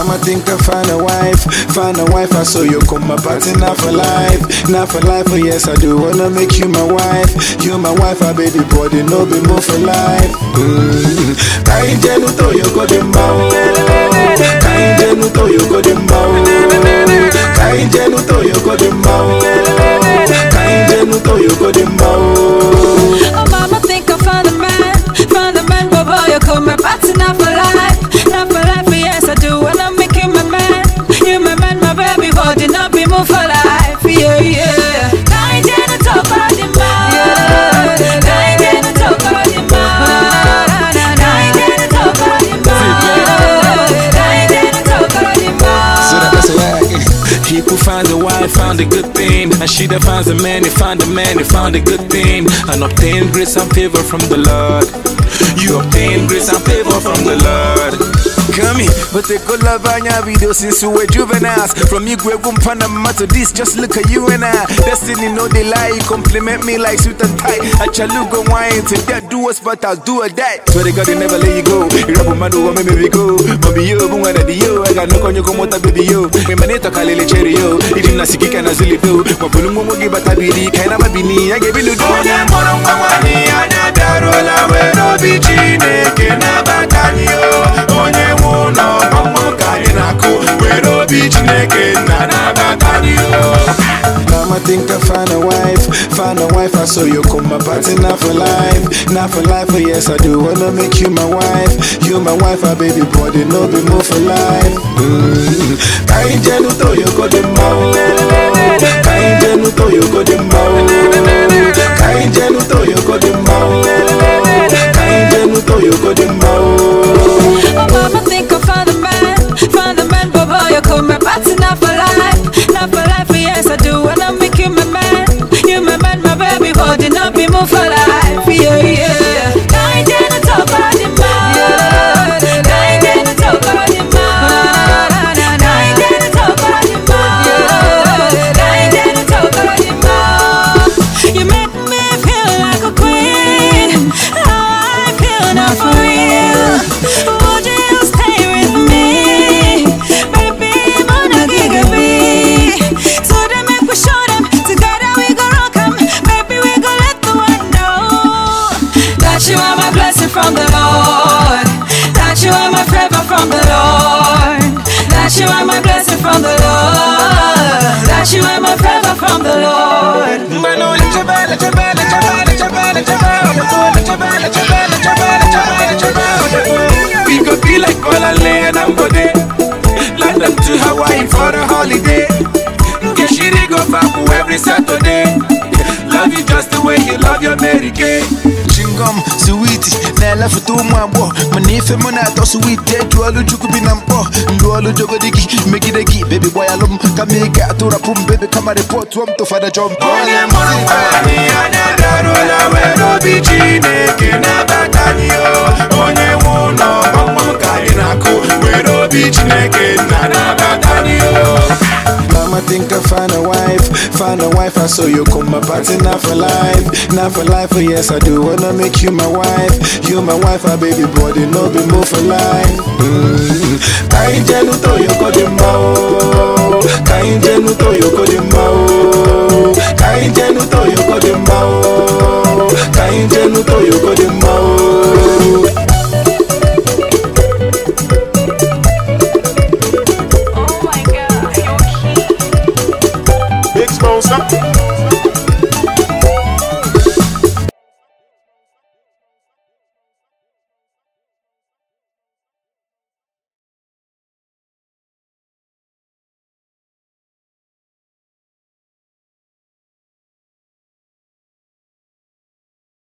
Mama think I find a wife, I saw you come my party, not for life, oh yes I do wanna make you my wife, I baby body, no be more for life. Kainje nuto you go dem bao, kainje nuto you go dem bao, kainje nuto you go dem bao, kainje nuto you go dem bao. Oh mama think I found a man, boy you come my party, not for life, yes I do wanna make you my man, my baby body, not be more for life, yeah. Kainje nuto go dem bao, kainje nuto go dem bao, kainje nuto go dem bao, kainje nuto go dem bao. So that's why he who finds a wife found a good thing, and she that finds a man, he found a man, he found a good thing, and obtain grace and favor from the Lord. You obtain grace and favor from the Lord. Come here, but they could love on your video since we were juveniles. From you, Panama to this, just look at you and I. Destiny, no they lie, compliment me like suit and tie. I chaluga wine to that do us, but I'll do or die. So they gotta never let you go. You rub my do, maybe go. Bobby, you, boom, and yo. I got no con you come out, baby, yo. My maneta, Kalele Cherry, yo. It didn't nasiki can as you do. My Pulumo give a tabidi, kind of a bini. I gave you the door. Mama think I find a wife, I saw you come my party, not for life, oh yes I do wanna make you my wife, I baby body, no be more for life. Kainje nuto you go dem bao, kainje nuto you go dem bao, kainje nuto you go dem bao, kainje nuto you go dem bao. Oh mama think I found a man, boy you come my party, not for life, yes I do wanna make you my man, my baby body, not be more for life, yeah. Kainje nuto go dem bao, kainje nuto go dem bao, kainje nuto go dem bao, kainje nuto go dem bao. You make me feel like a queen, how I feel now for real. Would you stay with me, baby? Wanna gigabee, so they make we show them together we go rock 'em, baby we go let the world know that you are my blessing from the Lord, that you are my favor from the Lord, that you are my blessing from the Lord, that you are my favor from the Lord. We could be like Kuala and Ambode, London to Hawaii for a holiday. Get shitty go back every Saturday. Love you just the way you love your Mary Kay. Chingom, sweetie, Nella for 2 more. Manife Monato, sweet day to a Lujukubi Nampo, Lualo Jogodiki, make it a key, baby boy alum, Kamika to a pum, baby, come and report to him to Father John. Mama think I find a wife, I saw you come my party, not for life, oh yes I do wanna make you my wife, I baby body, no be more for life. Kainje nuto you go dem bao, kainje nuto you go dem bao, kainje nuto you go dem bao, kainje nuto you go dem bao.